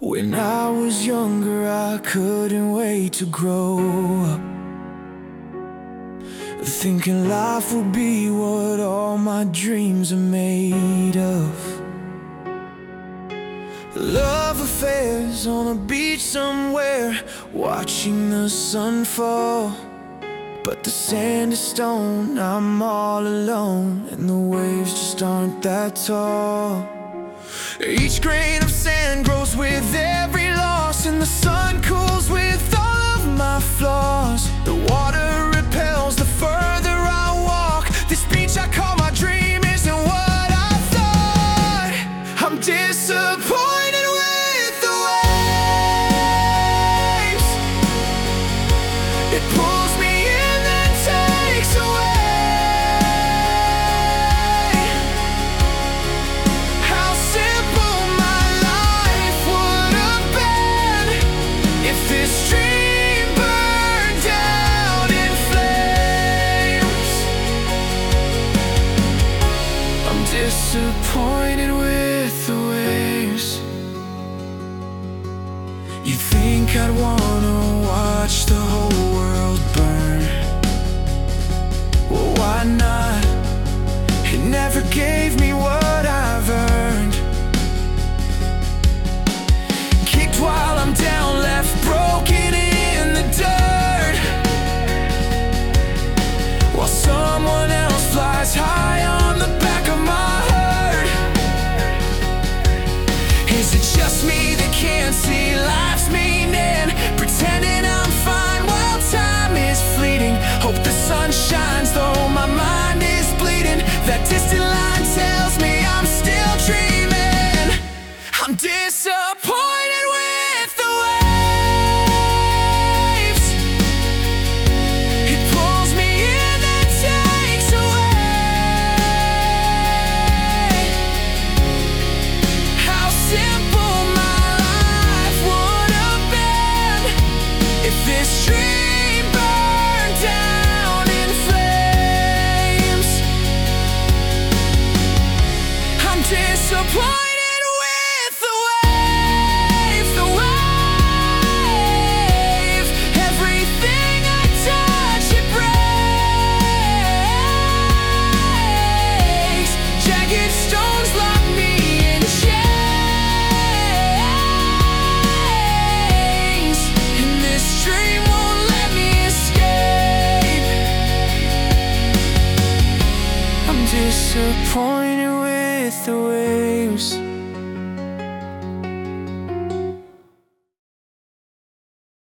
When I was younger, I couldn't wait to grow up, thinking life would be what all my dreams are made of. Love affairs on a beach somewhere, watching the sun fall. But the sand is stone, I'm all alone, and the waves just aren't that tall. Each grain of sand grows with every loss, and the sun cools with all of my flaws. The water repels the further I walk. This beach I call my dream isn't what I thought. I'm disappointed with the waves. It pulls me in, then takes away. Disappointed with the waves. You think I'd wanna watch the whole